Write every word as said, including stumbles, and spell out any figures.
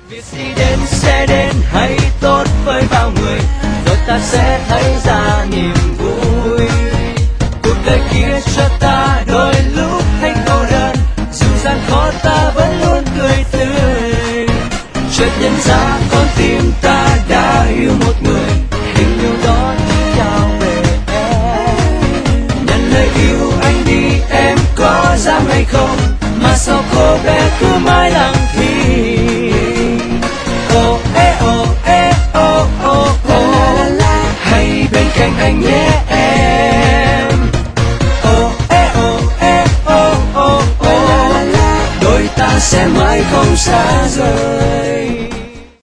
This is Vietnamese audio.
Việc gì đến sẽ đến hay tốt với bao người, rồi ta sẽ thấy ra niềm vui. Cuộc đời kia cho ta đôi lúc thấy cô đơn, dù gian khó ta vẫn luôn cười tươi. Chợt nhận ra con tim ta đã yêu một người, tình yêu đó chỉ trao về em. Nhận lời yêu anh đi, em có dám hay không, mà sao cô bé cứ mãi lặng thinh. Oh eh oh eh oh oh oh, hãy bên cạnh anh nhé em. Oh eh oh eh oh oh oh, đôi ta sẽ mãi không xa rời.